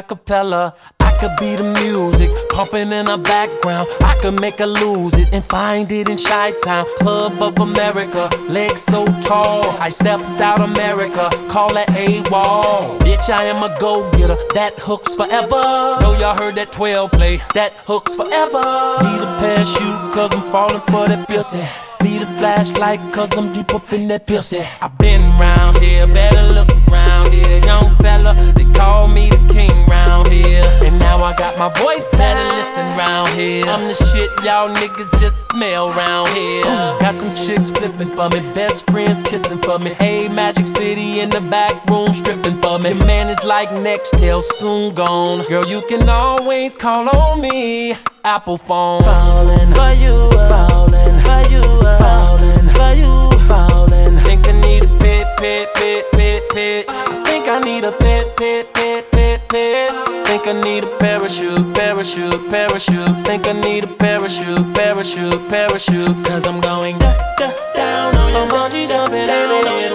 cappella. I could be the music, pumping in the background. I could make her lose it and find it in Chi-Town. Club of America, legs so tall. I stepped out America, call that A-Wall. Bitch, I am a go-getter, that hooks forever. Know y'all heard that 12 play, that hooks forever. Need a parachute, cause I'm falling for that pussy. Need a flashlight, cause I'm deep up in that pussy. I been round here, better look around here. Young fella, they call me the king round here. And now I got my voice, better listen round here. I'm the shit y'all niggas just smell round here. Got them chicks flipping for me, best friends kissing for me. Hey, Magic City in the back room stripping for me. Man is like Nextel, soon gone. Girl, you can always call on me. Apple phone. Falling for you, falling for you, falling for you, falling. Think I need a pit. I think I need a pit. Think I need a parachute. Think I need a parachute. Cause I'm going down on you, bungee jumping in it.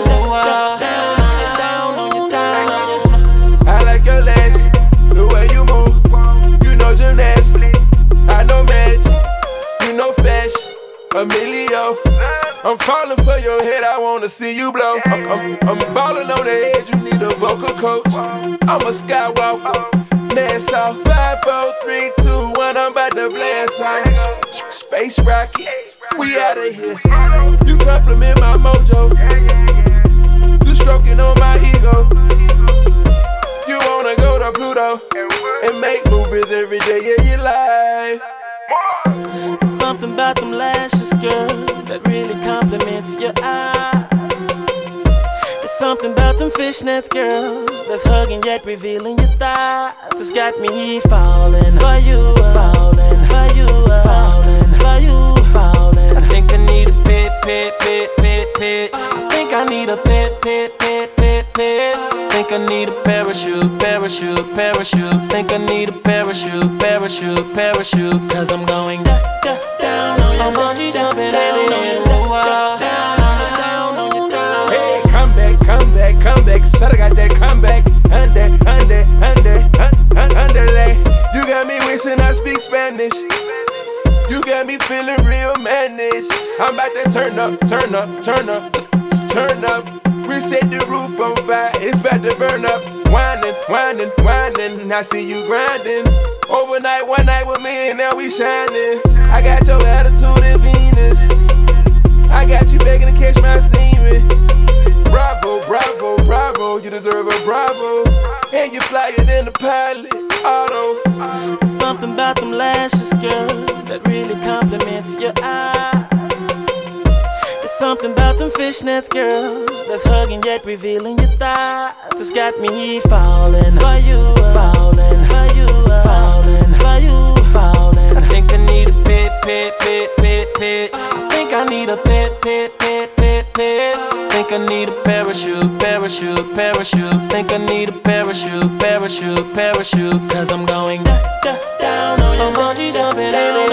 I like your legs, the way you move. You know gymnastics, I know magic, you know fashion, Emilio. I'm falling for your head, I wanna see you blow. I'm ballin' on the edge, you need a vocal coach. I'm a skywalker, NASA. 5, 4, 3, 2, 1, I'm about to blast out. Space rocket, we outta here. You compliment my mojo, you stroking on my ego. You wanna go to Pluto and make movies every day of your life. There's something about them lashes, girl, that really compliments your eyes. There's something about them fishnets, girl, that's hugging yet revealing your thighs. It's got me falling for you, falling for you, falling for you, falling. I think I need a pit. I think I need a pit. Think I need a parachute. Think I need a parachute. Cause I'm going down on you, I'm bungee jumping in it. Hey, come back. Shawty got that comeback. Underlay. You got me wishing I speak Spanish. You got me feeling real mannish. I'm about to turn up. We set the roof on fire, it's about to burn up. Winding, I see you grinding. Overnight, one night with me and now we shining. I got your attitude in Venus. I got you begging to catch my semen. Bravo, you deserve a bravo. And you flyer than the pilot, auto. There's something about them lashes, girl, that really compliments your eyes. There's something about them fishnets, girl, that's hugging yet revealing your thighs. It's got me falling for you, falling for you, falling for you, falling. I think I need a pit. I think I need a pit. Think I need a parachute. Think I need a parachute. Cause I'm going down on you, I'm bungee jumping in it.